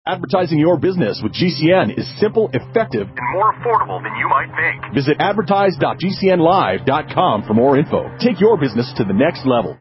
Advertising your business with GCN is simple, effective, and more affordable than you might think. Visit advertise.gcnlive.com for more info. Take your business to the next level.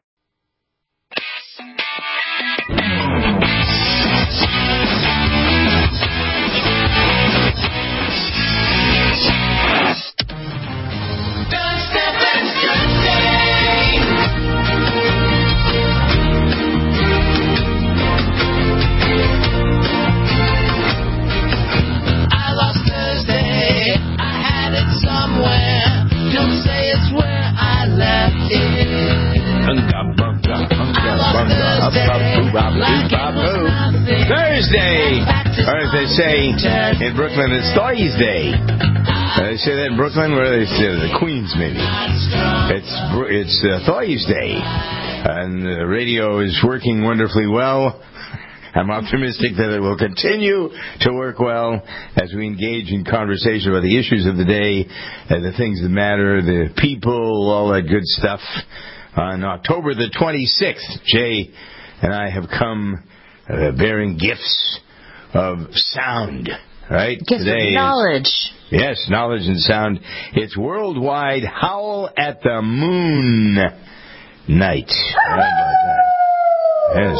Thursday, or as they say in Brooklyn, it's Thursday. They say that in Brooklyn, where they say the Queens, maybe. It's Thursday, and the radio is working wonderfully well. I'm optimistic that it will continue to work well as we engage in conversation about the issues of the day, the things that matter, the people, all that good stuff. On October the 26th, Jay and I have come bearing gifts of sound, right? Gifts of knowledge. Yes, knowledge and sound. It's Worldwide Howl at the Moon Night. How about that?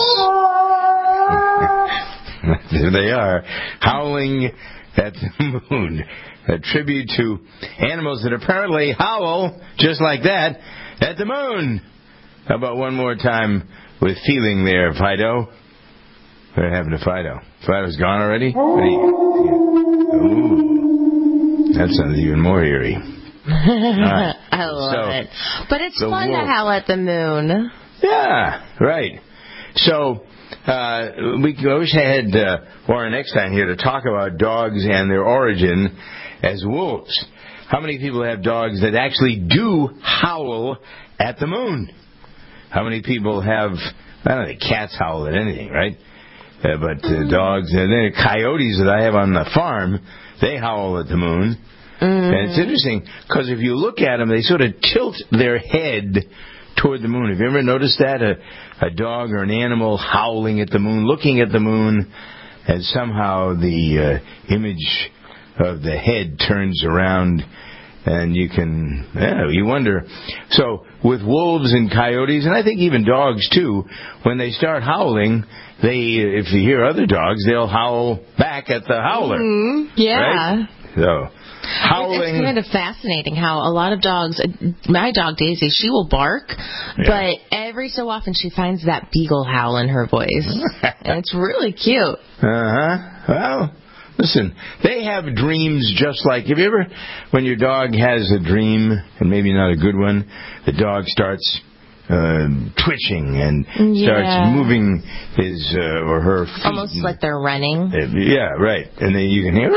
Yes. There they are, howling at the moon. A tribute to animals that apparently howl just like that at the moon. How about one more time with feeling there, Fido? What happened to Fido? Fido's gone already? Ooh. That sounds even more eerie. I love it. But it's fun to howl at the moon. Yeah, right. So, we wish I had Warren Eckstein here to talk about dogs and their origin as wolves. How many people have dogs that actually do howl at the moon? How many people have, I don't know, cats howl at anything, right? But dogs, and then coyotes that I have on the farm, they howl at the moon. And it's interesting, because if you look at them, they sort of tilt their head toward the moon. Have you ever noticed that? A dog or an animal howling at the moon, looking at the moon, and somehow the image of the head turns around, and you wonder. So with wolves and coyotes, and I think even dogs too, when they start howling, if you hear other dogs, they'll howl back at the howler. Yeah. Right? So howling. It's kind of fascinating how a lot of dogs, my dog Daisy, she will bark, but every so often she finds that beagle howl in her voice. And it's really cute. Well, listen, they have dreams just like, have you ever, when your dog has a dream, and maybe not a good one, the dog starts twitching and starts moving his or her feet. Almost like they're running. Yeah, right. And then you can hear,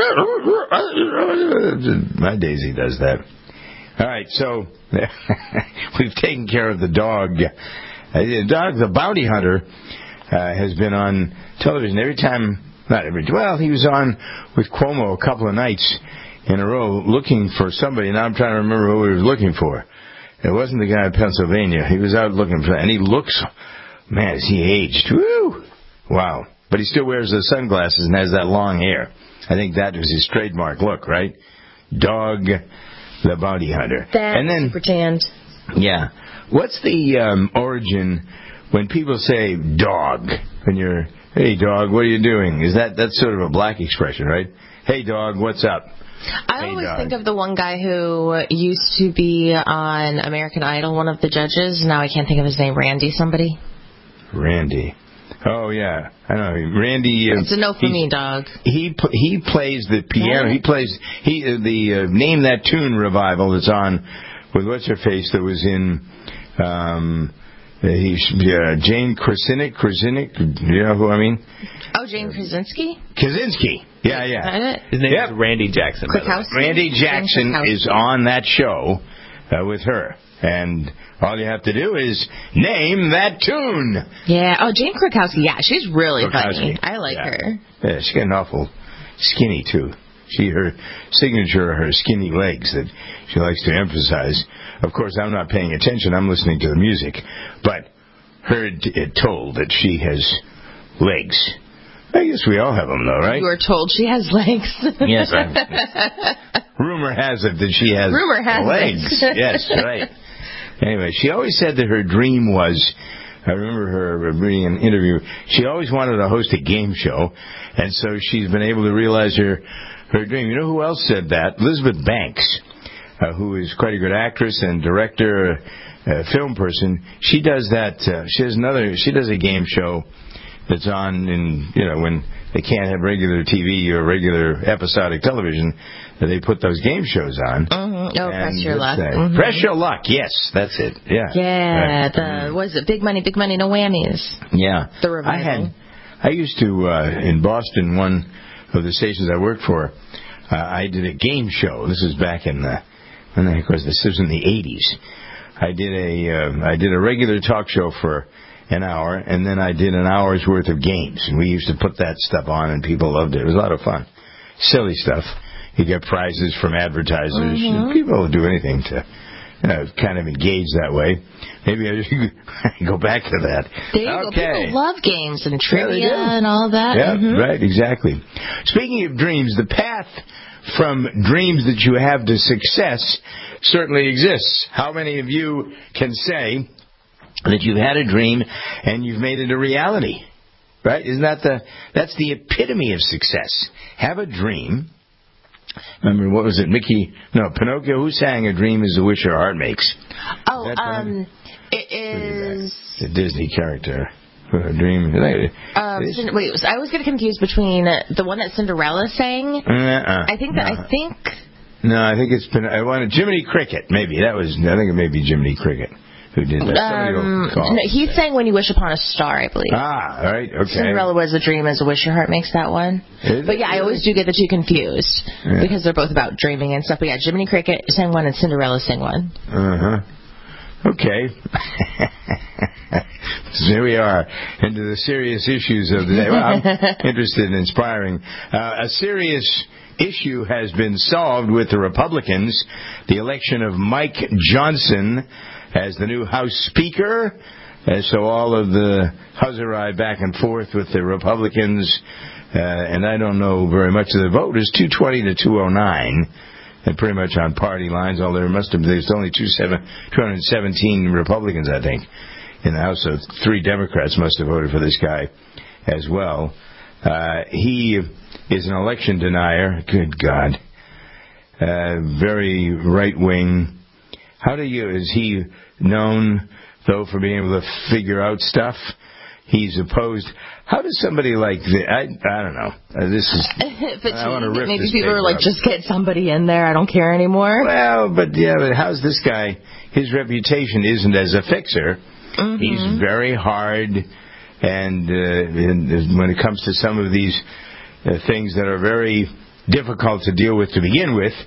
my Daisy does that. All right, so we've taken care of the dog. The bounty hunter has been on television he was on with Cuomo a couple of nights in a row looking for somebody. Now I'm trying to remember who he was looking for. It wasn't the guy in Pennsylvania. He was out looking for, and he looks, man, is he aged? Woo! Wow. But he still wears those sunglasses and has that long hair. I think that was his trademark look, right? Dog, the bounty hunter. And then super tanned. Yeah. What's the origin when people say dog? When you're, hey dog, what are you doing? That's sort of a black expression, right? Hey dog, what's up? I always think of the one guy who used to be on American Idol, one of the judges. Now I can't think of his name. Randy somebody? Randy. Oh, yeah. I know. Randy. It's a no for me, dog. He plays the piano. He plays the Name That Tune revival that's on with what's-her-face that was in Jane Krasinski. You know who I mean? Oh, Jane Krasinski? Krasinski. Yeah. His name is Randy Jackson. Randy Jackson is on that show with her. And all you have to do is name that tune. Yeah. Oh, Jane Krakowski. Yeah, she's really funny. I like her. Yeah, she's getting awful skinny, too. Her signature are her skinny legs that she likes to emphasize. Of course, I'm not paying attention. I'm listening to the music. But heard it told that she has legs I guess we all have them, though, right? You were told she has legs. Yes. Rumor has it that she has legs. Yes, right. Anyway, she always said that her dream was, I remember her reading an interview, she always wanted to host a game show, and so she's been able to realize her dream. You know who else said that? Elizabeth Banks, who is quite a good actress and director, film person. She does that. She does a game show that's on when they can't have regular TV or regular episodic television, they put those game shows on. Mm-hmm. Oh, Press Your Luck. Mm-hmm. Press Your Luck, yes, that's it. Yeah. Yeah, what is it? Big Money, No Whammies. Yeah. The revival. I used to, in Boston, one of the stations I worked for, I did a game show. This is back in when the heck was this? This was in the 80s. I did a regular talk show for an hour, and then I did an hour's worth of games. And we used to put that stuff on, and people loved it. It was a lot of fun. Silly stuff. You get prizes from advertisers. Mm-hmm. People will do anything to kind of engage that way. Maybe I should go back to that. There you go. People love games and trivia and all that. Yeah, right, exactly. Speaking of dreams, the path from dreams that you have to success certainly exists. How many of you can say that you've had a dream and you've made it a reality? Right? Isn't that's the epitome of success? Have a dream. Remember, what was it? Pinocchio, who sang "A Dream is a Wish Your Heart Makes"? Oh, it is a Disney character. A dream. Wait, I always get confused between the one that Cinderella sang. I think No, I think it's been. I wanted Jiminy Cricket. Maybe that was. I think it may be Jiminy Cricket who did that. He sang "When You Wish Upon a Star," I believe. Ah, all right, okay. Cinderella was "A Dream As a Wish Your Heart Makes," that one. But yeah, I always do get the two confused because they're both about dreaming and stuff. But yeah, Jiminy Cricket sang one and Cinderella sang one. Okay. So here we are into the serious issues of the day. Well, I'm interested in inspiring. A serious issue has been solved with the Republicans. The election of Mike Johnson as the new House Speaker. So all of the huzzarai back and forth with the Republicans, and I don't know very much of the vote, is 220 to 209. And pretty much on party lines, although there's only 217 Republicans, I think, in the House, so 3 Democrats must have voted for this guy as well. He is an election denier. Good God. Very right-wing. Is he known, though, for being able to figure out stuff? He's opposed. How does somebody like this? I don't know. This is. I want to rip maybe this people are like, up. just get somebody in there. I don't care anymore. Well, but how's this guy? His reputation isn't as a fixer. Mm-hmm. He's very hard, and when it comes to some of these things that are very difficult to deal with to begin with,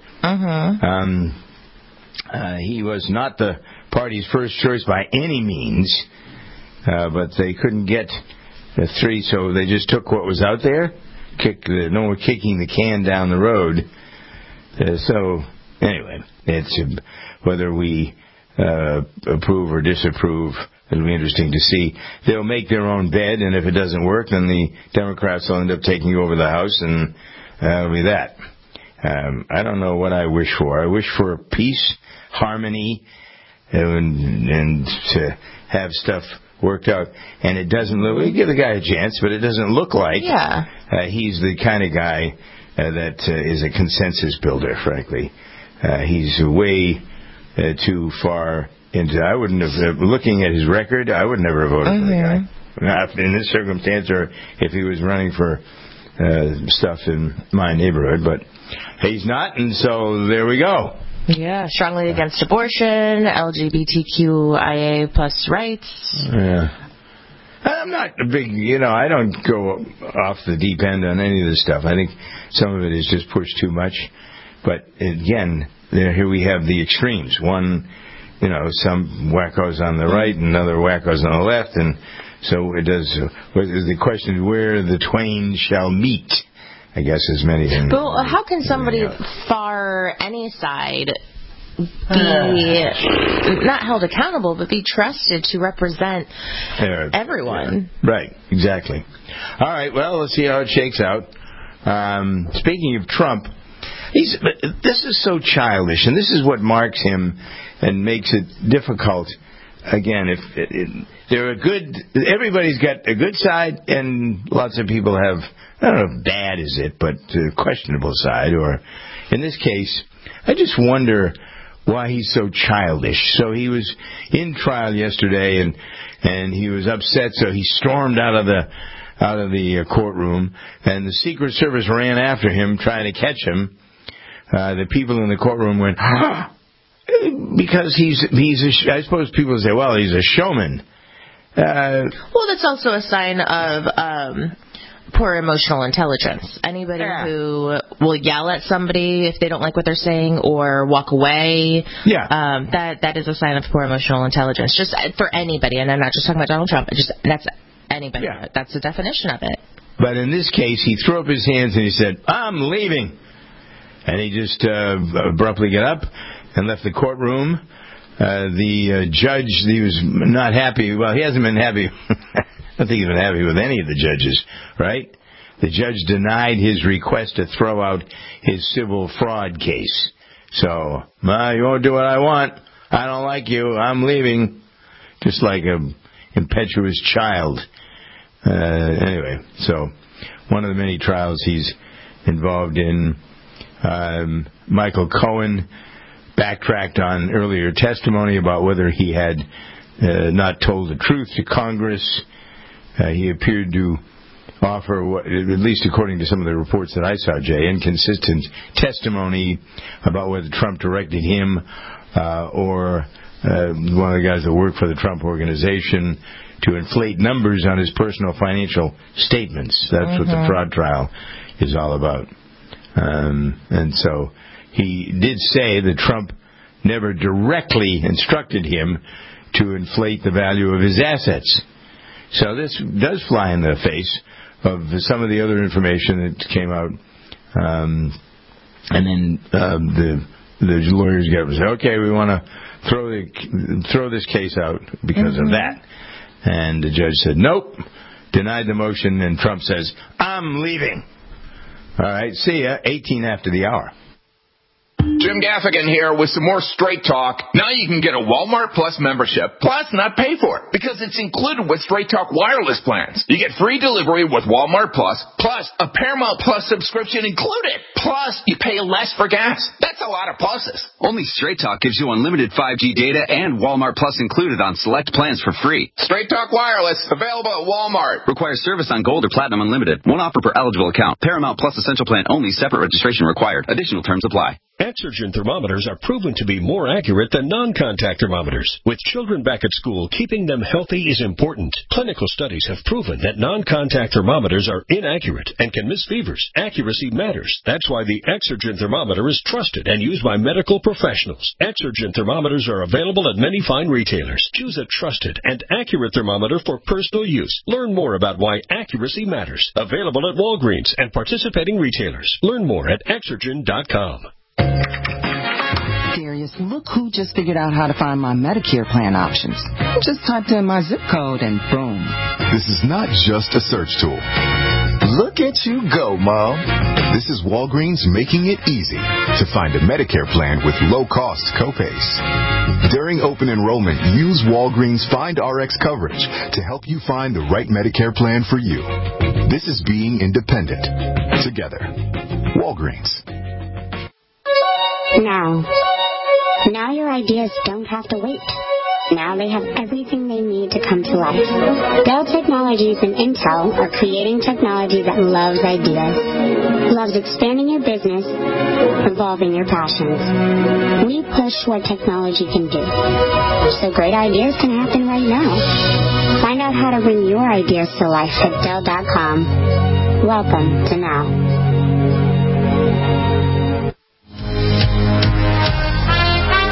he was not the party's first choice by any means. But they couldn't get 3, so they just took what was out there. No more kicking the can down the road. So anyway, it's whether we approve or disapprove. It'll be interesting to see. They'll make their own bed, and if it doesn't work, then the Democrats will end up taking over the House, and that'll be that. I don't know what I wish for. I wish for peace, harmony, and to have stuff worked out, and it doesn't look. We give the guy a chance, but it doesn't look like he's the kind of guy that is a consensus builder. Frankly, he's way too far into. I wouldn't have. Looking at his record, I would never have voted for the guy. Not in this circumstance, or if he was running for stuff in my neighborhood. But he's not, and so there we go. Yeah, strongly against abortion, LGBTQIA plus rights. Yeah. I'm not a big, I don't go off the deep end on any of this stuff. I think some of it is just pushed too much. But again, here we have the extremes. One, some wackos on the right and other wackos on the left. And so it does, the question is where the twain shall meet. I guess as many. But how can somebody far any side be not held accountable, but be trusted to represent everyone. Yeah. Right, exactly. All right, well, let's see how it shakes out. Speaking of Trump, this is so childish, and this is what marks him and makes it difficult. Again, they're everybody's got a good side, and lots of people have, I don't know if bad is it, but questionable side. Or in this case, I just wonder why he's so childish. So he was in trial yesterday, and he was upset, so he stormed out of the courtroom, and the Secret Service ran after him, trying to catch him. The people in the courtroom went, because I suppose people say, well, he's a showman. Well, that's also a sign of poor emotional intelligence. Anybody who will yell at somebody if they don't like what they're saying or walk away, that is a sign of poor emotional intelligence. Just for anybody, and I'm not just talking about Donald Trump. That's anybody. Yeah. That's the definition of it. But in this case, he threw up his hands and he said, "I'm leaving," and he just abruptly got up and left the courtroom. The judge, he was not happy. Well, he hasn't been happy. I don't think he's been happy with any of the judges, right? The judge denied his request to throw out his civil fraud case. So, you won't do what I want. I don't like you. I'm leaving. Just like an impetuous child. Anyway, so one of the many trials he's involved in. Michael Cohen backtracked on earlier testimony about whether he had not told the truth to Congress. He appeared to offer, at least according to some of the reports that I saw, Jay, inconsistent testimony about whether Trump directed him or one of the guys that work for the Trump organization to inflate numbers on his personal financial statements. That's what the fraud trial is all about. And so he did say that Trump never directly instructed him to inflate the value of his assets. So this does fly in the face of some of the other information that came out. And then the lawyers got to say, okay, we want to throw this case out because of that. And the judge said, nope, denied the motion, and Trump says, I'm leaving. All right, see ya, 18 after the hour. Jim Gaffigan here with some more Straight Talk. Now you can get a Walmart Plus membership, plus not pay for it, because it's included with Straight Talk wireless plans. You get free delivery with Walmart Plus a Paramount Plus subscription included. Plus, you pay less for gas. That's a lot of pluses. Only Straight Talk gives you unlimited 5G data and Walmart Plus included on select plans for free. Straight Talk wireless, available at Walmart. Requires service on Gold or Platinum Unlimited. One offer per eligible account. Paramount Plus Essential Plan only. Separate registration required. Additional terms apply. Exergen thermometers are proven to be more accurate than non-contact thermometers. With children back at school, keeping them healthy is important. Clinical studies have proven that non-contact thermometers are inaccurate and can miss fevers. Accuracy matters. That's why the Exergen thermometer is trusted and used by medical professionals. Exergen thermometers are available at many fine retailers. Choose a trusted and accurate thermometer for personal use. Learn more about why accuracy matters. Available at Walgreens and participating retailers. Learn more at Exergen.com. Darius, look who just figured out how to find my Medicare plan options. Just typed in my zip code and boom. This is not just a search tool. Look at you go, Mom. This is Walgreens making it easy to find a Medicare plan with low-cost copays. During open enrollment, use Walgreens Find RX coverage to help you find the right Medicare plan for you. This is being independent. Together. Walgreens. Now your ideas don't have to wait. Now they have everything they need to come to life. Dell Technologies and Intel are creating technology that loves ideas, loves expanding your business, evolving your passions. We push what technology can do, so great ideas can happen right now. Find out how to bring your ideas to life at Dell.com. Welcome to Now.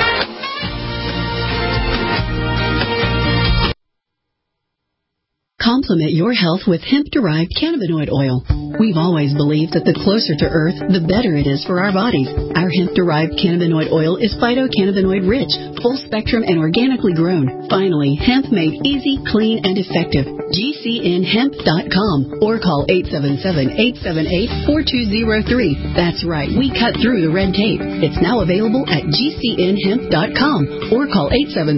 Call Complement your health with hemp-derived cannabinoid oil. We've always believed that the closer to Earth, the better it is for our bodies. Our hemp-derived cannabinoid oil is phytocannabinoid-rich, full-spectrum, and organically grown. Finally, hemp made easy, clean, and effective. GCNhemp.com or call 877-878-4203. That's right, we cut through the red tape. It's now available at GCNhemp.com or call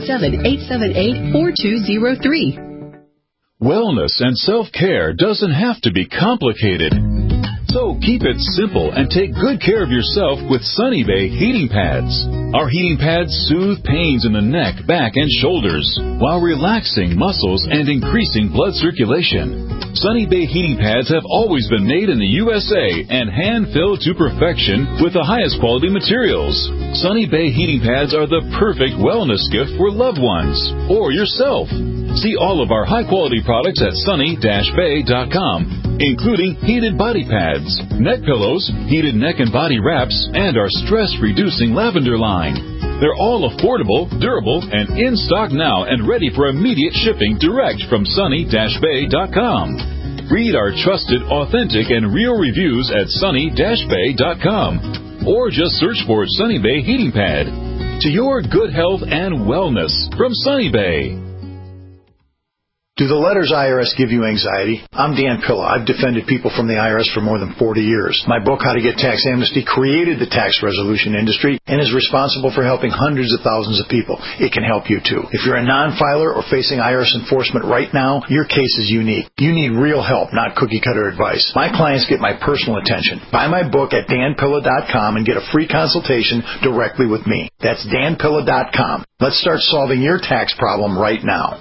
877-878-4203. Wellness and self-care doesn't have to be complicated. So keep it simple and take good care of yourself with Sunny Bay heating pads. Our heating pads soothe pains in the neck, back, and shoulders while relaxing muscles and increasing blood circulation. Sunny Bay heating pads have always been made in the USA and hand-filled to perfection with the highest quality materials. Sunny Bay heating pads are the perfect wellness gift for loved ones or yourself. See all of our high-quality products at sunny-bay.com, including heated body pads, neck pillows, heated neck and body wraps, and our stress-reducing lavender line. They're all affordable, durable, and in stock now and ready for immediate shipping direct from sunny-bay.com. Read our trusted, authentic, and real reviews at sunny-bay.com or just search for Sunny Bay Heating Pad. To your good health and wellness from Sunny Bay. Do the letters IRS give you anxiety? I'm Dan Pilla. I've defended people from the IRS for more than 40 years. My book, How to Get Tax Amnesty, created the tax resolution industry and is responsible for helping hundreds of thousands of people. It can help you, too. If you're a non-filer or facing IRS enforcement right now, your case is unique. You need real help, not cookie-cutter advice. My clients get my personal attention. Buy my book at danpilla.com and get a free consultation directly with me. That's danpilla.com. Let's start solving your tax problem right now.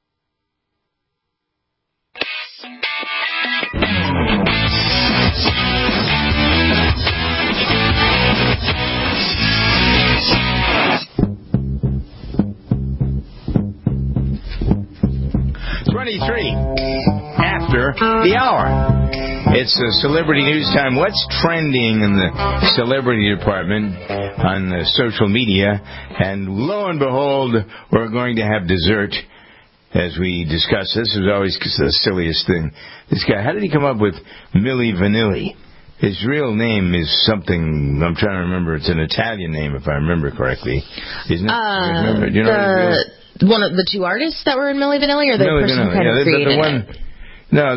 After the hour. It's celebrity news time. What's trending in the celebrity department on social media? And lo and behold, we're going to have dessert as we discuss. This is always the silliest thing. This guy, how did he come up with Milli Vanilli? His real name is something, I'm trying to remember. It's an Italian name, if I remember correctly. Isn't it? Do you know one of the two artists that were in Milli Vanilli, or the Milli person who kind of created it? No,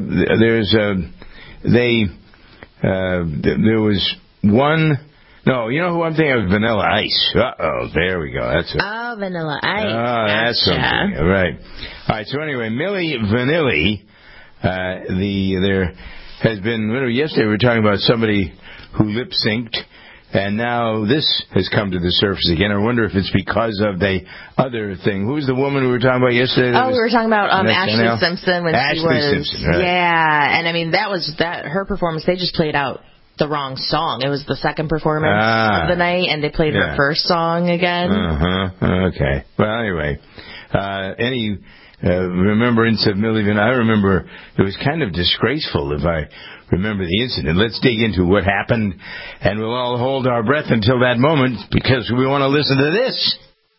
there was one. No, you know who I'm thinking of? Vanilla Ice. Uh-oh, there we go. That's it. Oh, Vanilla Ice. Oh, that's something. Right. All right, so anyway, Milli Vanilli, there has been, yesterday we were talking about somebody who lip-synced, and now this has come to the surface again. I wonder if it's because of the other thing. Who was the woman we were talking about yesterday? We were talking about Ashley Simpson when she was... Simpson, right. Yeah, and I mean, her performance, they just played out the wrong song. It was the second performance of the night, and they played her first song again. Okay. Well, anyway, any remembrance of Milli Vanilli? I remember it was kind of disgraceful, if I remember the incident. Let's dig into what happened, and we'll all hold our breath until that moment, because we want to listen to this.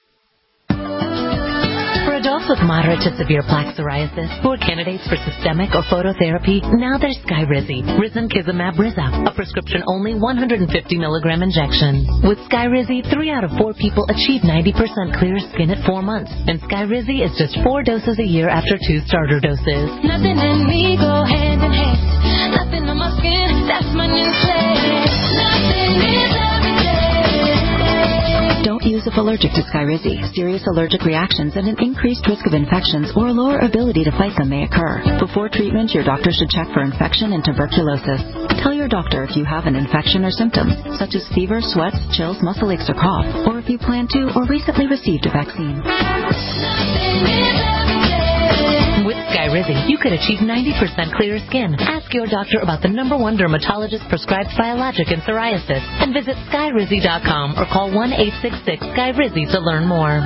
For adults with moderate to severe plaque psoriasis who are candidates for systemic or phototherapy, now there's Skyrizi, Risankizumab Rizza, a prescription-only 150-milligram injection. With Skyrizi, 3 out of 4 people achieve 90% clear skin at 4 months, and Skyrizi is just 4 doses a year after 2 starter doses. Nothing in me go hand in hand. Nothing on my skin, that's my new plan. Nothing is everything. Don't use if allergic to Skyrizi. Serious allergic reactions and an increased risk of infections or a lower ability to fight them may occur. Before treatment, your doctor should check for infection and tuberculosis. Tell your doctor if you have an infection or symptoms, such as fever, sweats, chills, muscle aches, or cough, or if you plan to or recently received a vaccine. With Skyrizi, you could achieve 90% clearer skin. Ask your doctor about the #1 dermatologist-prescribed biologic in psoriasis and visit Skyrizi.com or call 1-866-SKYRIZI to learn more.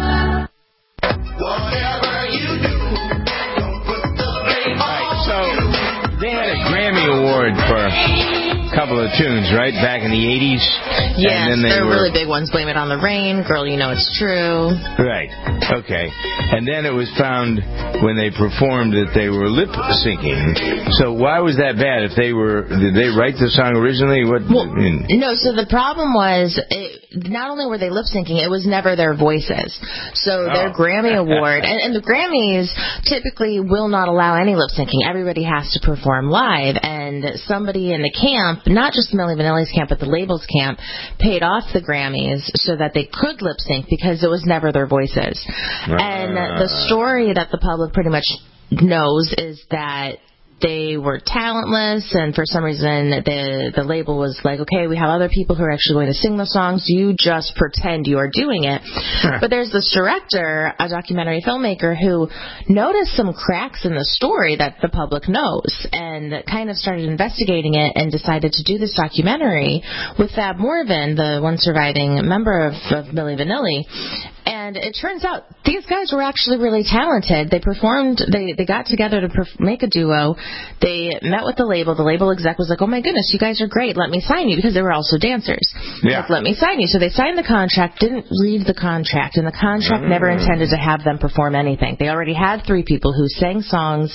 So, they had a Grammy Award for a couple of tunes, right, back in the 80s? Yes, they're really big ones. Blame It on the Rain, Girl, You Know It's True. Right. Okay. And then it was found when they performed that they were lip syncing. So why was that bad? Did they write the song originally? No, so the problem was, not only were they lip syncing, it was never their voices. So their Grammy Award, and the Grammys typically will not allow any lip syncing. Everybody has to perform live, and somebody in the camp, not just Milli Vanilli's camp, but the label's camp, paid off the Grammys so that they could lip sync because it was never their voices. And the story that the public pretty much knows is that they were talentless, and for some reason the label was like, okay, we have other people who are actually going to sing the songs, you just pretend you are doing it. But there's this director, a documentary filmmaker, who noticed some cracks in the story that the public knows, and kind of started investigating it and decided to do this documentary with Fab Morvan, the one surviving member of Milli Vanilli. And it turns out these guys were actually really talented. They performed, they got together to make a duo. They met with the label. The label exec was like, oh my goodness, you guys are great. Let me sign you, because they were also dancers. Yeah. Like, let me sign you. So they signed the contract, didn't read the contract, and the contract never intended to have them perform anything. They already had 3 people who sang songs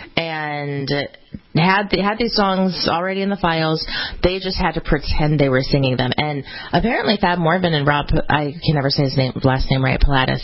and had these songs already in the files. They just had to pretend they were singing them. And apparently Fab Morvan and Rob, I can never say his last name right, Pilatus,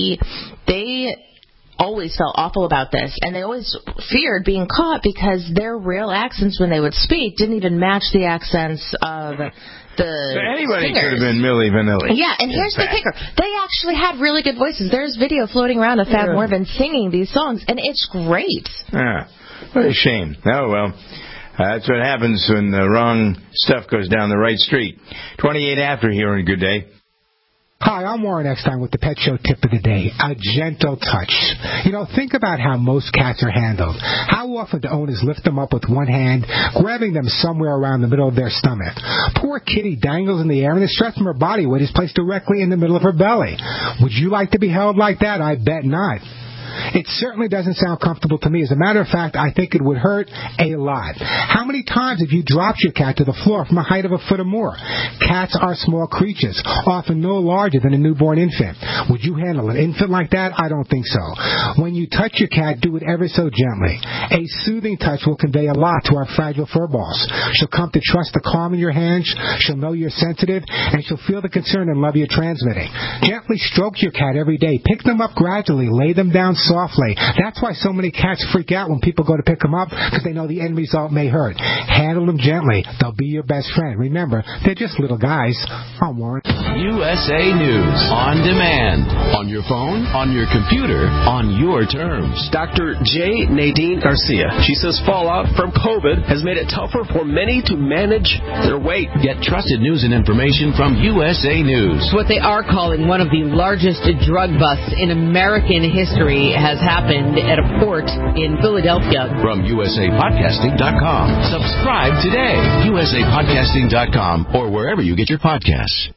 they always felt awful about this, and they always feared being caught because their real accents when they would speak didn't even match the accents of the so anybody singers. could have been Milli Vanilli. Yeah, and here's the kicker. They actually had really good voices. There's video floating around of Fab Morvan singing these songs, and it's great. Yeah. What a shame. Oh, well, that's what happens when the wrong stuff goes down the right street. 28 after here on Good Day. Hi, I'm Warren Eckstein with the Pet Show Tip of the Day, a gentle touch. Think about how most cats are handled. How often do owners lift them up with one hand, grabbing them somewhere around the middle of their stomach? Poor kitty dangles in the air, and the stress from her body weight is placed directly in the middle of her belly. Would you like to be held like that? I bet not. It certainly doesn't sound comfortable to me. As a matter of fact, I think it would hurt a lot. How many times have you dropped your cat to the floor from a height of 1 foot or more? Cats are small creatures, often no larger than a newborn infant. Would you handle an infant like that? I don't think so. When you touch your cat, do it ever so gently. A soothing touch will convey a lot to our fragile fur balls. She'll come to trust the calm in your hands, she'll know you're sensitive, and she'll feel the concern and love you're transmitting. Gently stroke your cat every day. Pick them up gradually. Lay them down softly. That's why so many cats freak out when people go to pick them up, because they know the end result may hurt. Handle them gently. They'll be your best friend. Remember, they're just little guys. I'm Warren. USA News on demand. On your phone, on your computer, on your terms. Dr. J. Nadine Garcia. She says fallout from COVID has made it tougher for many to manage their weight. Get trusted news and information from USA News. What they are calling one of the largest drug busts in American history has happened at a port in Philadelphia. From USAPodcasting.com. Subscribe today. USAPodcasting.com or wherever you get your podcasts.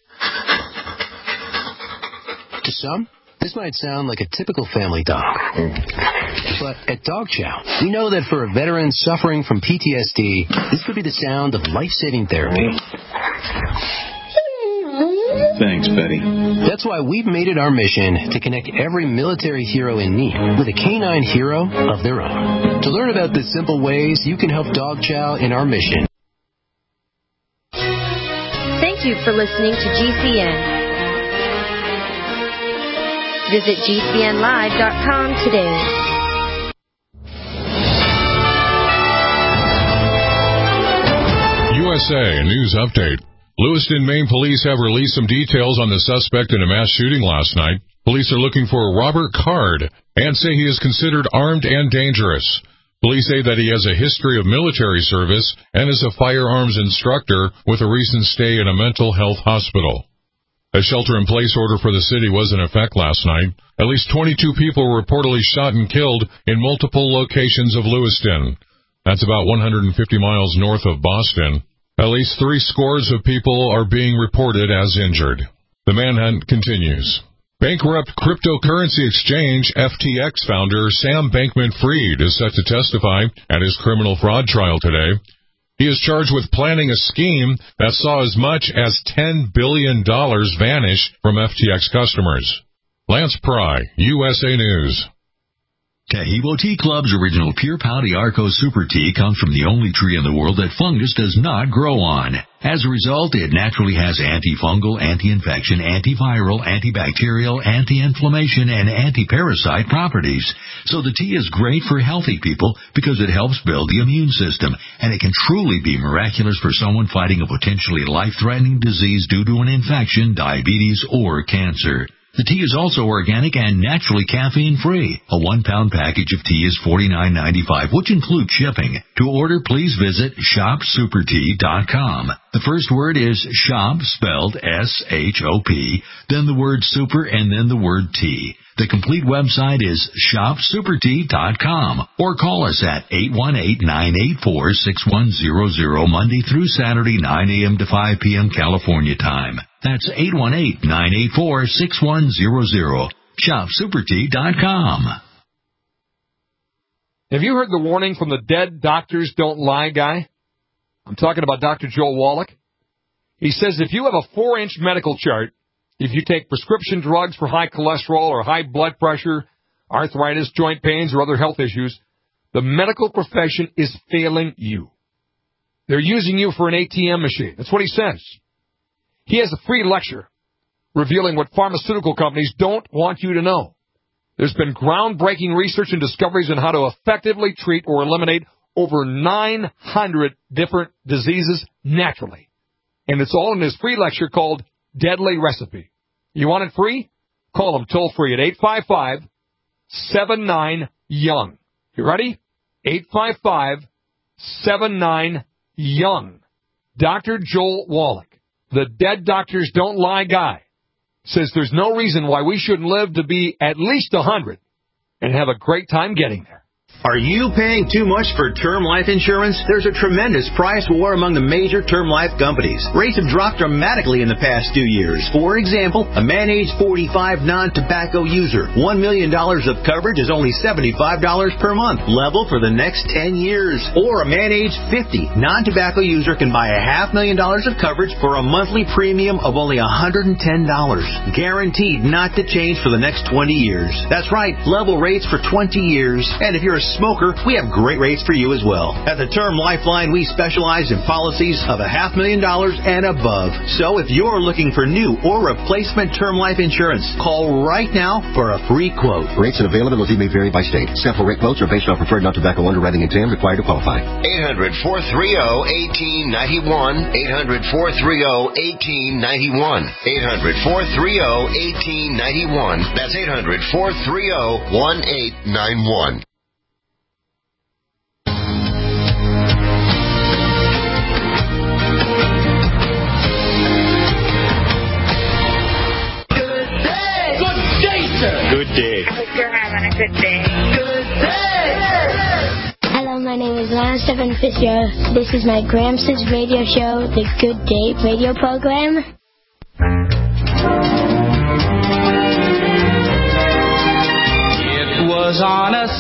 To some, this might sound like a typical family dog. But at Dog Chow, we know that for a veteran suffering from PTSD, this could be the sound of life-saving therapy. Thanks, Betty. That's why we've made it our mission to connect every military hero in need with a canine hero of their own. To learn about the simple ways you can help Dog Chow in our mission. Thank you for listening to GCN. Visit GCNlive.com today. USA News Update. Lewiston, Maine police have released some details on the suspect in a mass shooting last night. Police are looking for Robert Card and say he is considered armed and dangerous. Police say that he has a history of military service and is a firearms instructor with a recent stay in a mental health hospital. A shelter-in-place order for the city was in effect last night. At least 22 people were reportedly shot and killed in multiple locations of Lewiston. That's about 150 miles north of Boston. At least 3 scores of people are being reported as injured. The manhunt continues. Bankrupt cryptocurrency exchange FTX founder Sam Bankman-Fried is set to testify at his criminal fraud trial today. He is charged with planning a scheme that saw as much as $10 billion vanish from FTX customers. Lance Pry, USA News. Tahibo Tea Club's original Pure Pouty Arco Super Tea comes from the only tree in the world that fungus does not grow on. As a result, it naturally has antifungal, anti-infection, antiviral, antibacterial, anti-inflammation, and anti-parasite properties. So the tea is great for healthy people because it helps build the immune system, and it can truly be miraculous for someone fighting a potentially life-threatening disease due to an infection, diabetes, or cancer. The tea is also organic and naturally caffeine-free. A 1-pound package of tea is $49.95, which includes shipping. To order, please visit shopsupertea.com. The first word is shop, spelled S-H-O-P, then the word super, and then the word tea. The complete website is shopsupertea.com, or call us at 818-984-6100 Monday through Saturday, 9 a.m. to 5 p.m. California time. That's 818-984-6100. Shopsupertea.com. Have you heard the warning from the Dead Doctors Don't Lie guy? I'm talking about Dr. Joel Wallach. He says if you have a 4-inch medical chart, if you take prescription drugs for high cholesterol or high blood pressure, arthritis, joint pains, or other health issues, the medical profession is failing you. They're using you for an ATM machine. That's what he says. He has a free lecture revealing what pharmaceutical companies don't want you to know. There's been groundbreaking research and discoveries on how to effectively treat or eliminate over 900 different diseases naturally. And it's all in his free lecture called Deadly Recipe. You want it free? Call him toll-free at 855-79-YOUNG. You ready? 855-79-YOUNG. Dr. Joel Wallach, the Dead Doctors Don't Lie guy, says there's no reason why we shouldn't live to be at least 100 and have a great time getting there. Are you paying too much for term life insurance? There's a tremendous price war among the major term life companies. Rates have dropped dramatically in the past 2 years. For example, a man age 45 non-tobacco user, $1 million of coverage is only $75 per month, level for the next 10 years. Or a man age 50 non-tobacco user can buy $500,000 of coverage for a monthly premium of only $110, guaranteed not to change for the next 20 years. That's right, level rates for 20 years. And if you're a smoker, we have great rates for you as well. At the Term Lifeline, we specialize in policies of $500,000 and above. So if you're looking for new or replacement term life insurance, call right now for a free quote. Rates and availability may vary by state. Sample rate quotes are based on preferred non-tobacco underwriting exam required to qualify. 800-430-1891. 800-430-1891. 800-430-1891. That's 800-430-1891. Good day. I hope you're having a good day. Good day. Hello, my name is Lana Stephen Fisher. This is my Gramps' radio show, the Good Day radio program. It was on a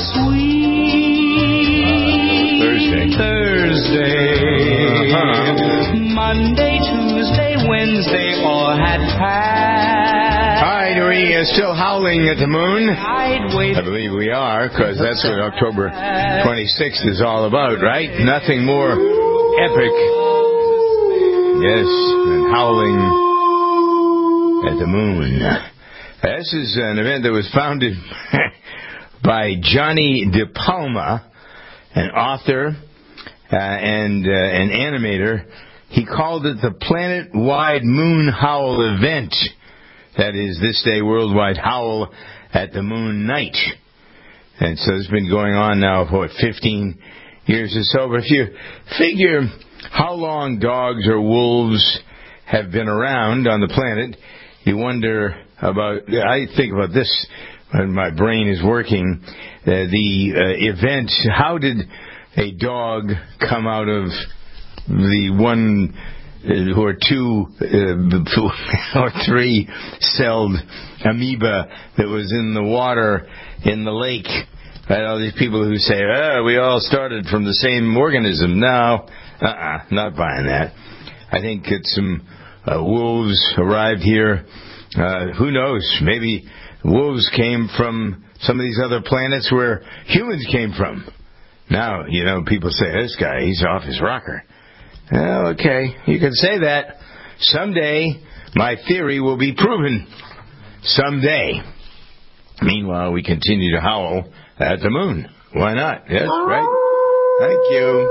sweet Thursday. Monday, Tuesday, Wednesday, all had passed. All right, are we still howling at the moon? I believe we are, because that's what October 26th is all about, right? Nothing more epic, yes, than howling at the moon. This is an event that was founded by Johnny De Palma, an author and an animator. He called it the Planet-Wide Moon Howl Event. That is this day, Worldwide Howl at the Moon Night. And so it's been going on now for, 15 years or so. But if you figure how long dogs or wolves have been around on the planet, you wonder about, I think about this when my brain is working, the event, how did a dog come out of the one or two or three-celled amoeba that was in the water in the lake? Right, all these people who say, we all started from the same organism. No, Not buying that. I think that some wolves arrived here. Who knows? Maybe wolves came from some of these other planets where humans came from. Now, people say, this guy, he's off his rocker. Well, okay, you can say that. Someday, my theory will be proven. Someday. Meanwhile, we continue to howl at the moon. Why not? Yes, right? Thank you.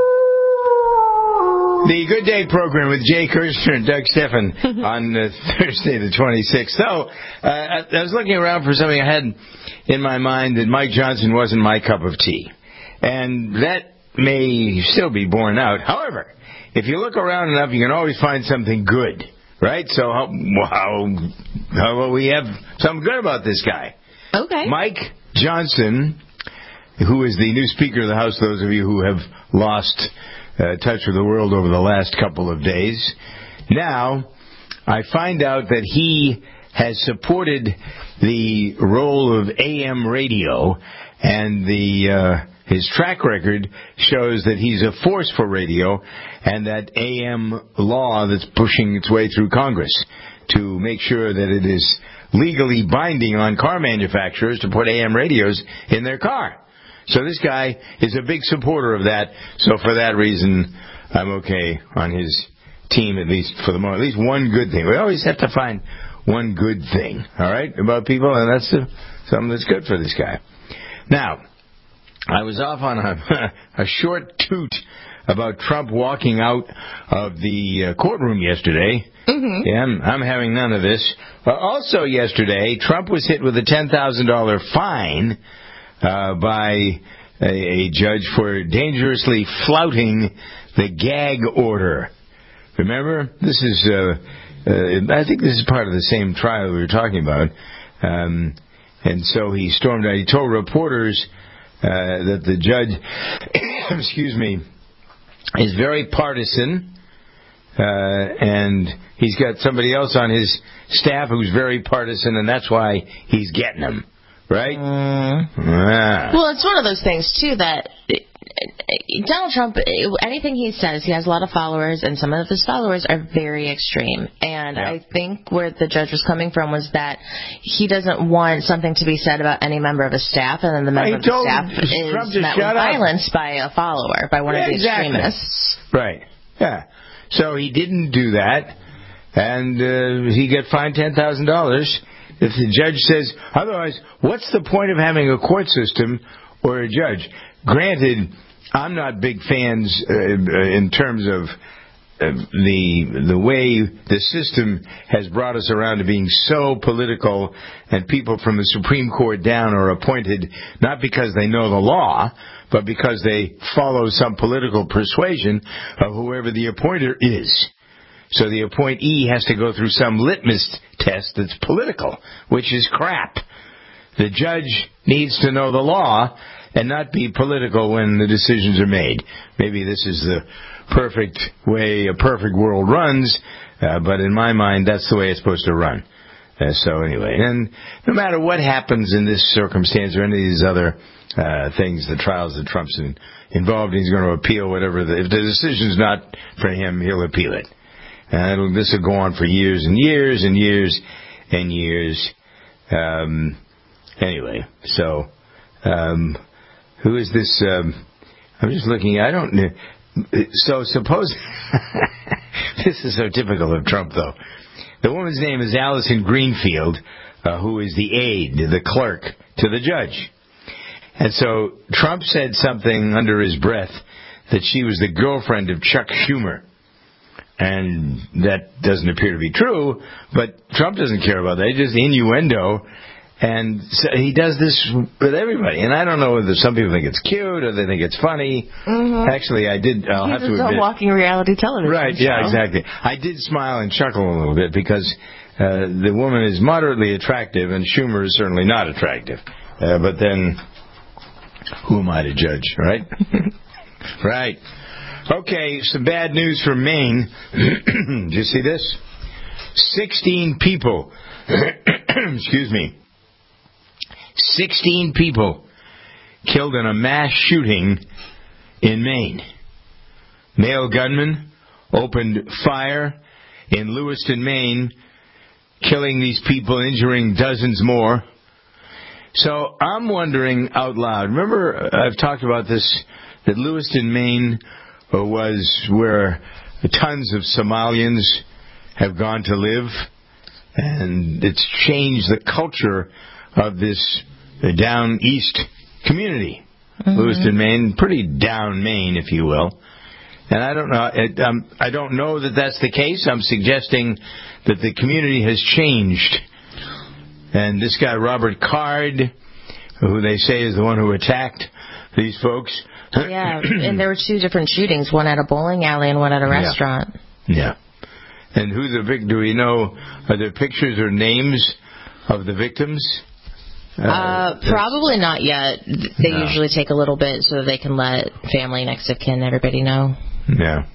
The Good Day program with Jay Kirshner and Doug Steffen on Thursday the 26th. So, I was looking around for something I had in my mind that Mike Johnson wasn't my cup of tea. And that may still be borne out. However, if you look around enough, you can always find something good, right? So how about we have something good about this guy? Okay. Mike Johnson, who is the new Speaker of the House, those of you who have lost touch with the world over the last couple of days. Now, I find out that he has supported the role of AM radio, and his track record shows that he's a force for radio, and that AM law that's pushing its way through Congress to make sure that it is legally binding on car manufacturers to put AM radios in their car. So this guy is a big supporter of that. So for that reason, I'm okay on his team, at least for the moment. At least one good thing. We always have to find one good thing, all right, about people, and that's something that's good for this guy. Now, I was off on a short toot about Trump walking out of the courtroom yesterday. Mm-hmm. Yeah, I'm having none of this. Well, also yesterday, Trump was hit with a $10,000 fine by a judge for dangerously flouting the gag order. Remember? This is, I think this is part of the same trial we were talking about. And so he stormed out. He told reporters that the judge, excuse me, is very partisan, and he's got somebody else on his staff who's very partisan, and that's why he's getting him. Right? Well, it's one of those things, too, that Donald Trump, anything he says, he has a lot of followers, and some of his followers are very extreme. And I think where the judge was coming from was that he doesn't want something to be said about any member of his staff, and then the member of the staff is met with violence by a follower, by one of the extremists. Right. Yeah. So he didn't do that, and he got fined $10,000. If the judge says otherwise, what's the point of having a court system or a judge? Granted, I'm not big fans in terms of the way the system has brought us around to being so political, and people from the Supreme Court down are appointed not because they know the law, but because they follow some political persuasion of whoever the appointer is. So the appointee has to go through some litmus test that's political, which is crap. The judge needs to know the law and not be political when the decisions are made. Maybe this is the perfect way a perfect world runs, but in my mind, that's the way it's supposed to run. So anyway, and no matter what happens in this circumstance or any of these other things, the trials that Trump's involved in, he's going to appeal whatever. If the decision's not for him, he'll appeal it. This will go on for years and years and years and years. Anyway, so who is this? I'm just looking. I don't know. So suppose this is so typical of Trump, though. The woman's name is Allison Greenfield, who is the aide, the clerk to the judge. And so Trump said something under his breath that she was the girlfriend of Chuck Schumer. And that doesn't appear to be true, but Trump doesn't care about that. It's just innuendo. And so he does this with everybody. And I don't know whether some people think it's cute or they think it's funny. Mm-hmm. Actually, I'll have to admit. He's a walking reality television right, show. Yeah, exactly. I did smile and chuckle a little bit because the woman is moderately attractive and Schumer is certainly not attractive. But then, who am I to judge, right? Right. Okay, some bad news from Maine. Did you see this? 16 people. Excuse me. 16 people killed in a mass shooting in Maine. male gunman opened fire in Lewiston, Maine, killing these people, injuring dozens more. So I'm wondering out loud. Remember, I've talked about this, that Lewiston, Maine was where tons of Somalians have gone to live, and it's changed the culture of this down east community. Lewiston, Maine, pretty down Maine, if you will. And I don't know. I don't know that that's the case. I'm suggesting that the community has changed. And this guy, Robert Card, who they say is the one who attacked these folks. Yeah, and there were 2 different shootings, one at a bowling alley and one at a restaurant. Yeah. And who the victim? Do we know? Are there pictures or names of the victims? Probably not yet. They usually take a little bit so they can let family, next of kin, everybody know. Yeah.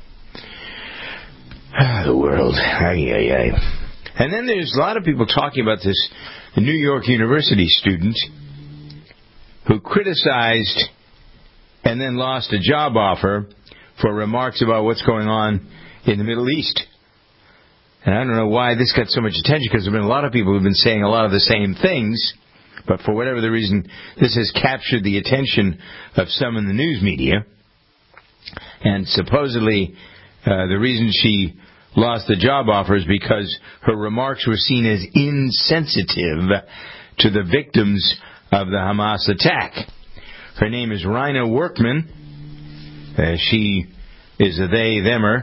The world. And then there's a lot of people talking about this New York University student who criticized and then lost a job offer for remarks about what's going on in the Middle East. And I don't know why this got so much attention, because there have been a lot of people who've been saying a lot of the same things, but for whatever the reason, this has captured the attention of some in the news media. And supposedly, the reason she lost the job offer is because her remarks were seen as insensitive to the victims of the Hamas attack. Her name is Raina Workman. She is a they, themer.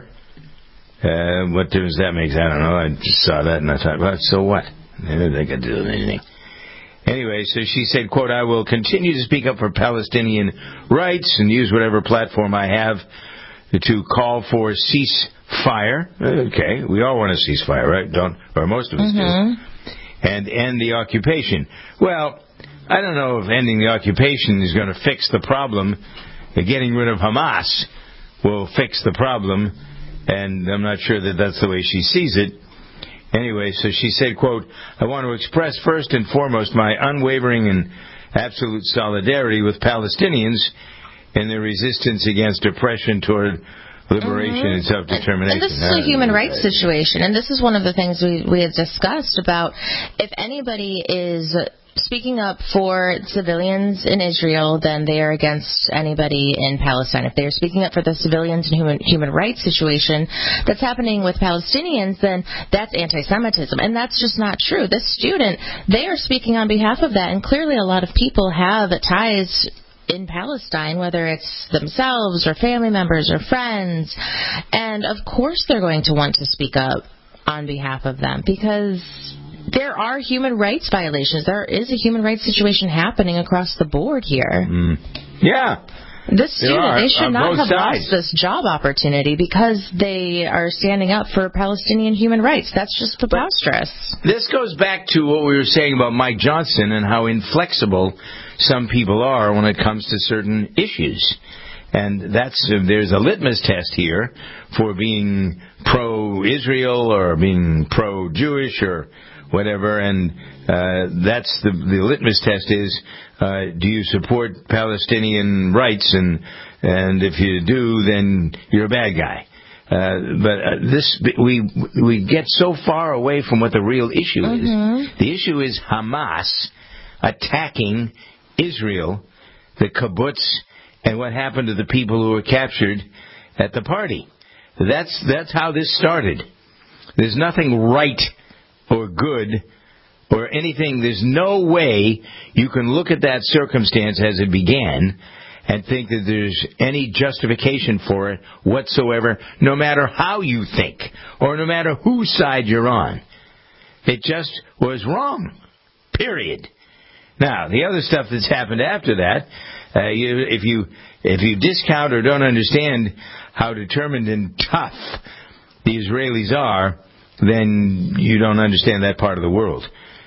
What difference that makes, I don't know. I just saw that and I thought, well, so what? They could do anything. Anyway, so she said, quote, "I will continue to speak up for Palestinian rights and use whatever platform I have to call for ceasefire." Okay, we all want a ceasefire, right? Or most of us do. And end the occupation. Well, I don't know if ending the occupation is going to fix the problem. Getting rid of Hamas will fix the problem, and I'm not sure that that's the way she sees it. Anyway, so she said, quote, "I want to express first and foremost my unwavering and absolute solidarity with Palestinians in their resistance against oppression toward liberation and self-determination." And this is a human rights situation, and this is one of the things we had discussed about if anybody is speaking up for civilians in Israel, then they are against anybody in Palestine. If they are speaking up for the civilians and human rights situation that's happening with Palestinians, then that's anti-Semitism. And that's just not true. This student, they are speaking on behalf of that, and clearly a lot of people have ties in Palestine, whether it's themselves or family members or friends. And of course they're going to want to speak up on behalf of them, because there are human rights violations. There is a human rights situation happening across the board here. Yeah. This student, they should not have lost this job opportunity because they are standing up for Palestinian human rights. That's just preposterous. This goes back to what we were saying about Mike Johnson and how inflexible some people are when it comes to certain issues. And there's a litmus test here for being pro-Israel or being pro-Jewish or whatever, and that's the litmus test is, do you support Palestinian rights, and if you do, then you're a bad guy. But we get so far away from what the real issue is. The issue is Hamas attacking Israel, the kibbutz, and what happened to the people who were captured at the party. That's how this started. There's nothing right or good or anything. There's no way you can look at that circumstance as it began and think that there's any justification for it whatsoever, no matter how you think or no matter whose side you're on. It just was wrong. Period. Now, the other stuff that's happened after that, if you discount or don't understand how determined and tough the Israelis are, then you don't understand that part of the world.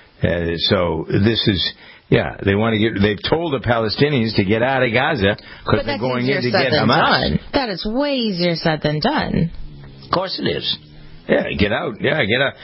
So this is, they've told the Palestinians to get out of Gaza because they're going in to get Hamas. That is way easier said than done. Of course it is. Yeah, get out. Yeah, get out.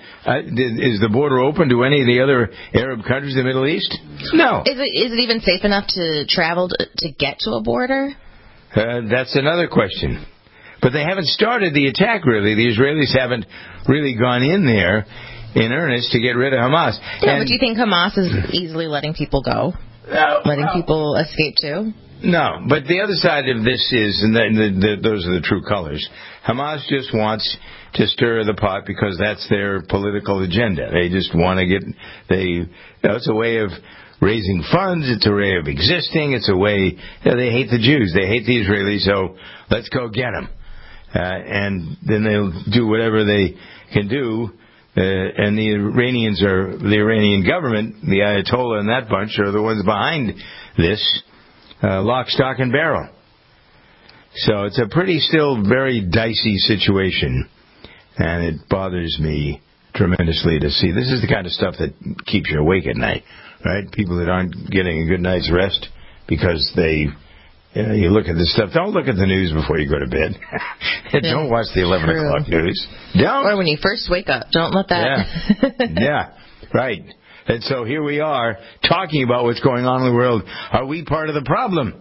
Is the border open to any of the other Arab countries in the Middle East? No. Is it even safe enough to travel to get to a border? That's another question. But they haven't started the attack, really. The Israelis haven't really gone in there in earnest to get rid of Hamas. Yeah, but do you think Hamas is easily letting people go? Letting people escape too? No, but the other side of this is, and those are the true colors, Hamas just wants to stir the pot because that's their political agenda. They just want to it's a way of raising funds, it's a way of existing, it's a way, they hate the Jews, they hate the Israelis, so let's go get them. And then they'll do whatever they can do. And the Iranian government, the Ayatollah and that bunch are the ones behind this, lock, stock, and barrel. So it's a still very dicey situation. And it bothers me tremendously to see. This is the kind of stuff that keeps you awake at night, right? People that aren't getting a good night's rest because you look at this stuff. Don't look at the news before you go to bed. Don't watch the 11 o'clock news. Don't. Or when you first wake up. Don't let that. Yeah, right. And so here we are talking about what's going on in the world. Are we part of the problem?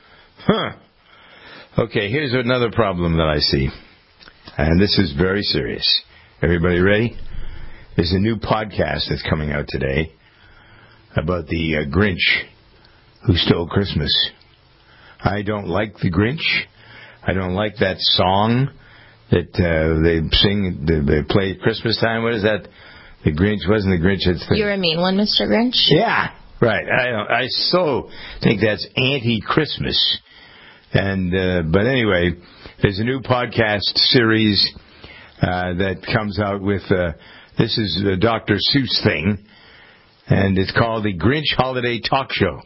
Okay, here's another problem that I see. And this is very serious. Everybody ready? There's a new podcast that's coming out today about the Grinch who stole Christmas. I don't like the Grinch. I don't like that song that they sing, they play at Christmas time. What is that? The Grinch wasn't the Grinch. It's You're a mean one, Mr. Grinch. Yeah, right. I so think that's anti-Christmas. And but anyway, there's a new podcast series that comes out with this is a Dr. Seuss thing. And it's called the Grinch Holiday Talk Show.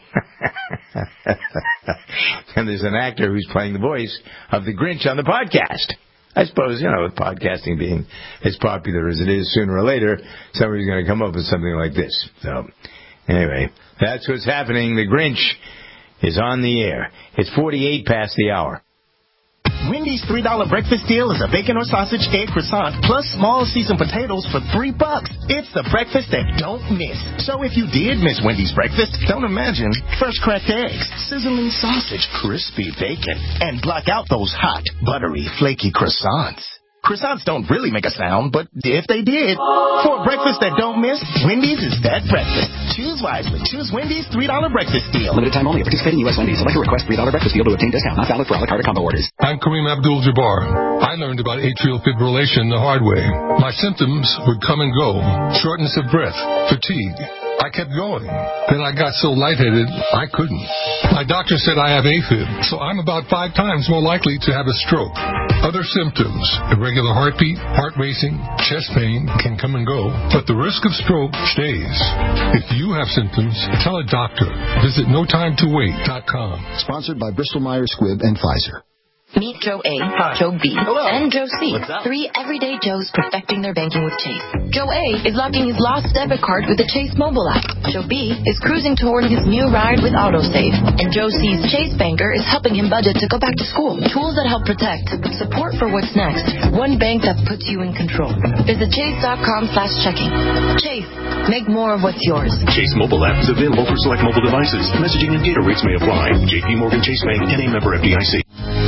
And there's an actor who's playing the voice of the Grinch on the podcast. I suppose, with podcasting being as popular as it is, sooner or later, somebody's going to come up with something like this. So, anyway, that's what's happening. The Grinch is on the air. It's 48 past the hour. Wendy's $3 breakfast deal is a bacon or sausage egg croissant plus small seasoned potatoes for $3. It's the breakfast that don't miss. So if you did miss Wendy's breakfast, don't imagine fresh cracked eggs, sizzling sausage, crispy bacon, and block out those hot, buttery, flaky croissants. Croissants don't really make a sound, but if they did, for a breakfast that don't miss, Wendy's is that breakfast. Choose wisely. Choose Wendy's $3 breakfast deal. Limited time only. Participating U.S. Wendy's. Select a request $3 breakfast deal to obtain discount. Not valid for a la carte or combo orders. I'm Kareem Abdul-Jabbar. I learned about atrial fibrillation the hard way. My symptoms would come and go. Shortness of breath, fatigue. I kept going. Then I got so lightheaded, I couldn't. My doctor said I have AFib, so I'm about 5 times more likely to have a stroke. Other symptoms, irregular heartbeat, heart racing, chest pain can come and go, but the risk of stroke stays. If you have symptoms, tell a doctor. Visit NoTimeToWait.com. Sponsored by Bristol-Myers Squibb and Pfizer. Meet Joe A, Joe B, and Joe C. 3 everyday Joes perfecting their banking with Chase. Joe A is locking his lost debit card with the Chase mobile app. Joe B is cruising toward his new ride with AutoSave. And Joe C's Chase banker is helping him budget to go back to school. Tools that help protect, support for what's next. One bank that puts you in control. Visit Chase.com/checking. Chase, make more of what's yours. Chase mobile app is available for select mobile devices. Messaging and data rates may apply. JP Morgan Chase Bank and a member FDIC.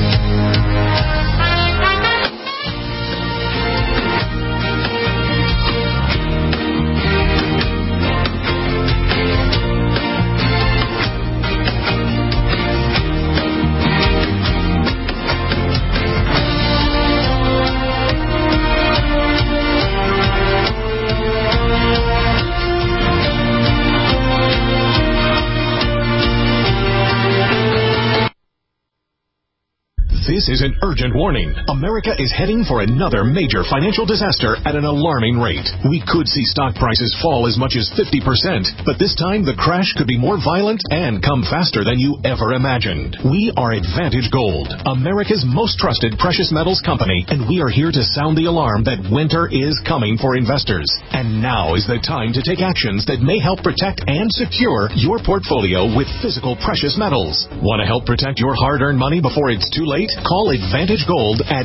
This is an urgent warning. America is heading for another major financial disaster at an alarming rate. We could see stock prices fall as much as 50%, but this time the crash could be more violent and come faster than you ever imagined. We are Advantage Gold, America's most trusted precious metals company, and we are here to sound the alarm that winter is coming for investors. And now is the time to take actions that may help protect and secure your portfolio with physical precious metals. Want to help protect your hard-earned money before it's too late? Call Advantage Gold at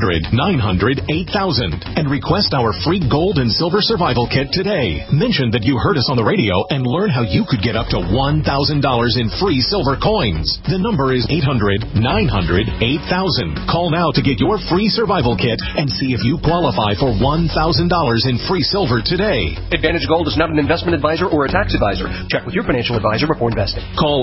800-900-8000 and request our free gold and silver survival kit today. Mention that you heard us on the radio and learn how you could get up to $1,000 in free silver coins. The number is 800-900-8000. Call now to get your free survival kit and see if you qualify for $1,000 in free silver today. Advantage Gold is not an investment advisor or a tax advisor. Check with your financial advisor before investing. Call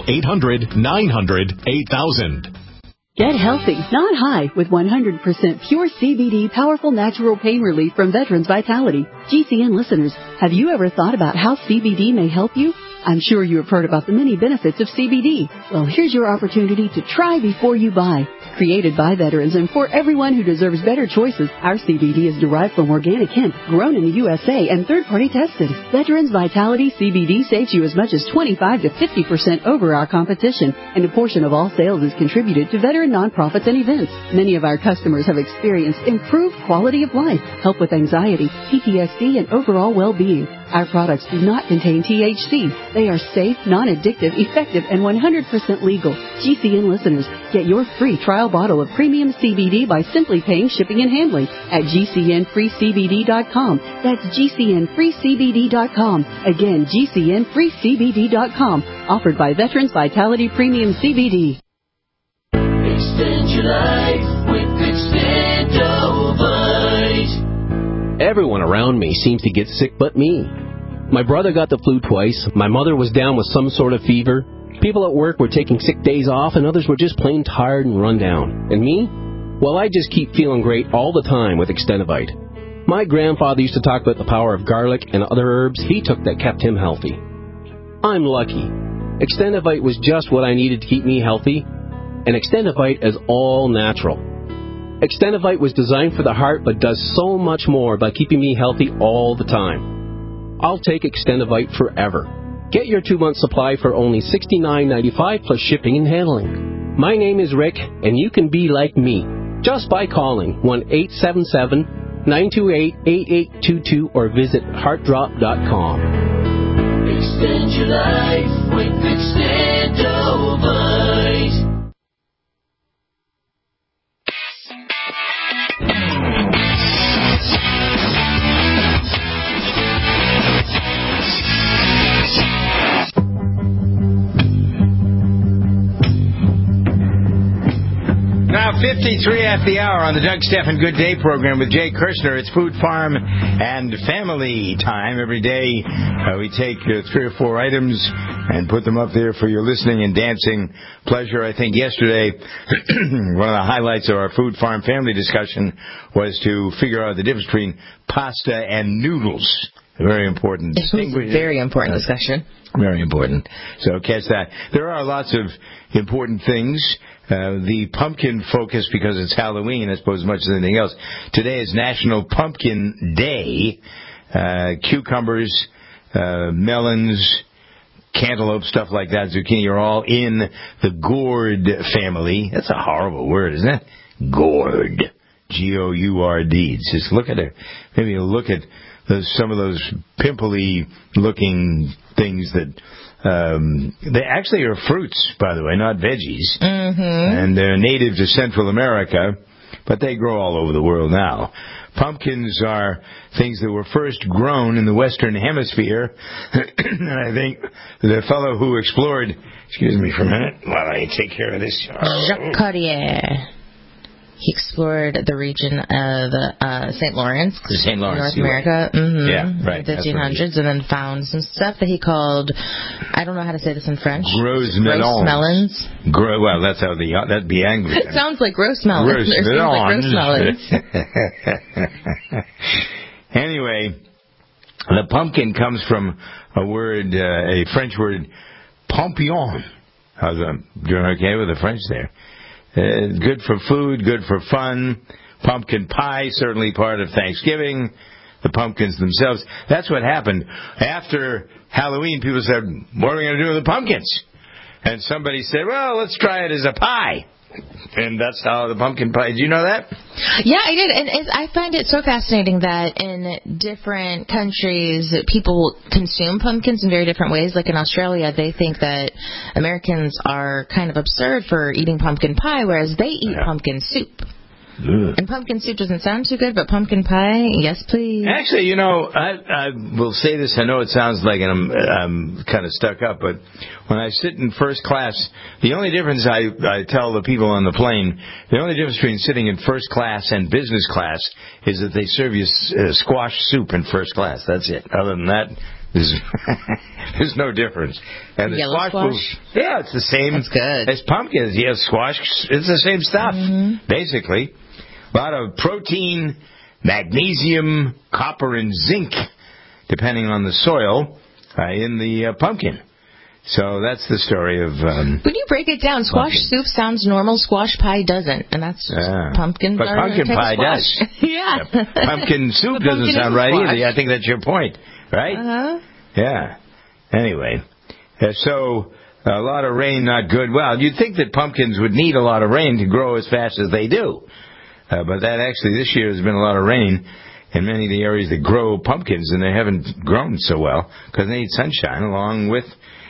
800-900-8000. Get healthy, not high, with 100% pure CBD powerful natural pain relief from Veterans Vitality. GCN listeners, have you ever thought about how CBD may help you? I'm sure you have heard about the many benefits of CBD. Well, here's your opportunity to try before you buy. Created by veterans and for everyone who deserves better choices, our CBD is derived from organic hemp, grown in the USA and third-party tested. Veterans Vitality CBD saves you as much as 25 to 50% over our competition, and a portion of all sales is contributed to veteran nonprofits and events. Many of our customers have experienced improved quality of life, help with anxiety, PTSD, and overall well-being. Our products do not contain THC. They are safe, non-addictive, effective, and 100% legal. GCN listeners, get your free trial bottle of premium CBD by simply paying shipping and handling at GCNFreeCBD.com. That's GCNFreeCBD.com. Again, GCNFreeCBD.com. Offered by Veterans Vitality Premium CBD. Extend your life with Extendovite. Everyone around me seems to get sick but me. My brother got the flu twice. My mother was down with some sort of fever. People at work were taking sick days off, and others were just plain tired and run down. And me? Well, I just keep feeling great all the time with Extendovite. My grandfather used to talk about the power of garlic and other herbs he took that kept him healthy. I'm lucky. Extendovite was just what I needed to keep me healthy, and Extendovite is all natural. Extendovite was designed for the heart but does so much more by keeping me healthy all the time. I'll take Extendovite forever. Get your 2-month supply for only $69.95 plus shipping and handling. My name is Rick, and you can be like me just by calling 1-877-928-8822 or visit heartdrop.com. Extend your life with Extendovite. Now, 53 after the hour on the Doug Stephan Good Day program with Jay Kirshner. It's Food, Farm, and Family time. Every day we take 3 or 4 items and put them up there for your listening and dancing pleasure. I think yesterday one of the highlights of our Food, Farm, Family discussion was to figure out the difference between pasta and noodles. Very important. It was a very important discussion. Very important. So catch that. There are lots of important things. The pumpkin focus, because it's Halloween, I suppose, as much as anything else. Today is National Pumpkin Day. Cucumbers, melons, cantaloupe, stuff like that, zucchini, are all in the gourd family. That's a horrible word, isn't it? Gourd. G-O-U-R-D. Just look at it. Maybe look at some of those pimply-looking things that they actually are fruits, by the way, not veggies. Mm-hmm. And they're native to Central America, but they grow all over the world now. Pumpkins are things that were first grown in the Western Hemisphere. And I think the fellow who explored... Excuse me for a minute while I take care of this. Jacques Cartier. He explored the region of St. Lawrence, North America, yeah, right, in the 1500s, and then found some stuff that he called, I don't know how to say this in French. Gros melons. Well, that's how that'd be Anglican. It sounds like gross melons. Anyway, the pumpkin comes from a French word, pompion. How's that? Doing okay with the French there? Good for food, good for fun. Pumpkin pie, certainly part of Thanksgiving. The pumpkins themselves. That's what happened. After Halloween, people said, what are we going to do with the pumpkins? And somebody said, well, let's try it as a pie. And that's how the pumpkin pie. Did you know that? Yeah, I did. And I find it so fascinating that in different countries, people consume pumpkins in very different ways. Like in Australia, they think that Americans are kind of absurd for eating pumpkin pie, whereas they eat pumpkin soup. Ugh. And pumpkin soup doesn't sound too good, but pumpkin pie, yes, please. Actually, I will say this. I know it sounds like I'm kind of stuck up, but when I sit in first class, the only difference I tell the people on the plane, the only difference between sitting in first class and business class is that they serve you squash soup in first class. That's it. Other than that, there's no difference. And the yellow squash? Yeah, it's the same. That's good. As pumpkins. Yeah, squash, it's the same stuff, basically. A lot of protein, magnesium, copper, and zinc, depending on the soil, in the pumpkin. So that's the story of... when you break it down, squash soup sounds normal, squash pie doesn't. And that's pumpkin. But pumpkin pie does. Yeah. Pumpkin soup doesn't sound right either. I think that's your point, right? Uh-huh. Yeah. Anyway, so a lot of rain, not good. Well, you'd think that pumpkins would need a lot of rain to grow as fast as they do. But that actually, this year, has been a lot of rain in many of the areas that grow pumpkins, and they haven't grown so well because they need sunshine along with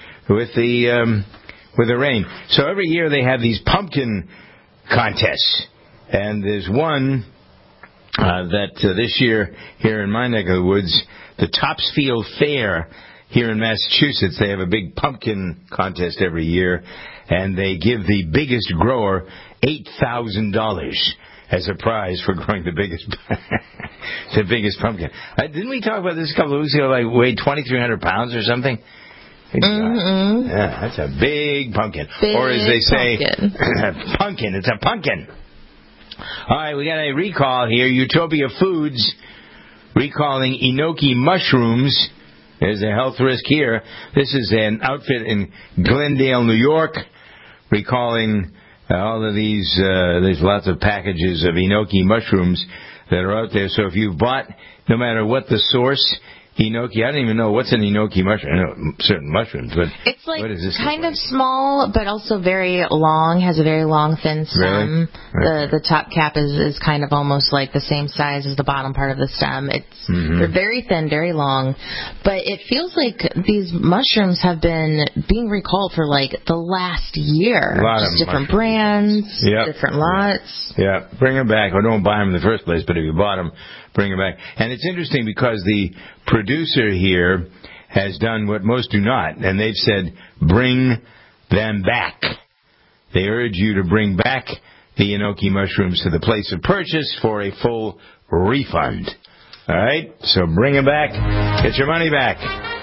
the rain. So every year they have these pumpkin contests, and there's one that this year here in my neck of the woods, the Topsfield Fair here in Massachusetts. They have a big pumpkin contest every year, and they give the biggest grower $8,000 as a prize for growing the biggest pumpkin. Didn't we talk about this a couple of weeks ago? Like weighed 2,300 pounds or something. Yeah, that's a big pumpkin. Or as they say, pumpkin. It's a pumpkin. All right, we got a recall here. Utopia Foods recalling enoki mushrooms. There's a health risk here. This is an outfit in Glendale, New York, recalling all of these. There's lots of packages of enoki mushrooms that are out there. So if you've bought, no matter what the source, enoki, I don't even know what's an enoki mushroom. I know certain mushrooms, but it's like what is this kind of small, but also very long. Has a very long, thin stem. Really? The top cap is kind of almost like the same size as the bottom part of the stem. They're very thin, very long, but it feels like these mushrooms have been being recalled for like the last year. Just different brands, different lots. Yeah, bring them back. Or don't buy them in the first place, but if you bought them, bring them back. And it's interesting because the producer here has done what most do not, and they've said, bring them back. They urge you to bring back the enoki mushrooms to the place of purchase for a full refund. All right? So bring them back. Get your money back.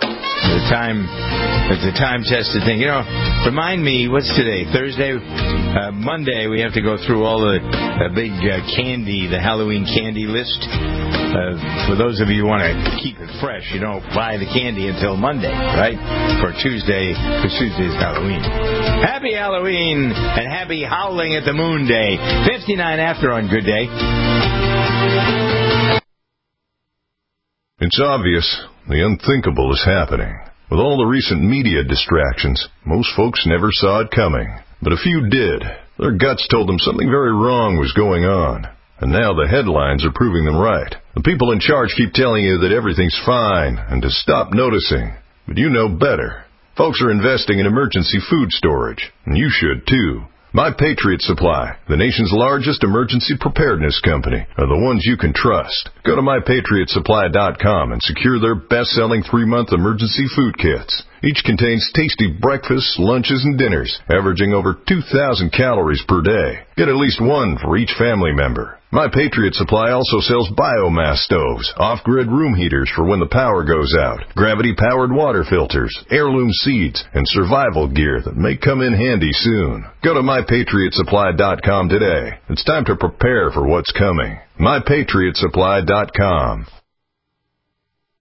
It's a time-tested thing. Remind me, what's today? Thursday? Monday, we have to go through all the big candy, the Halloween candy list. For those of you who want to keep it fresh, you don't buy the candy until Monday, right? For Tuesday, because Tuesday is Halloween. Happy Halloween and happy Howling at the Moon Day. 59 after on Good Day. It's obvious the unthinkable is happening. With all the recent media distractions, most folks never saw it coming. But a few did. Their guts told them something very wrong was going on. And now the headlines are proving them right. The people in charge keep telling you that everything's fine and to stop noticing. But you know better. Folks are investing in emergency food storage, and you should too. My Patriot Supply, the nation's largest emergency preparedness company, are the ones you can trust. Go to MyPatriotSupply.com and secure their best-selling 3-month emergency food kits. Each contains tasty breakfasts, lunches, and dinners, averaging over 2,000 calories per day. Get at least one for each family member. My Patriot Supply also sells biomass stoves, off-grid room heaters for when the power goes out, gravity-powered water filters, heirloom seeds, and survival gear that may come in handy soon. Go to MyPatriotSupply.com today. It's time to prepare for what's coming. MyPatriotSupply.com.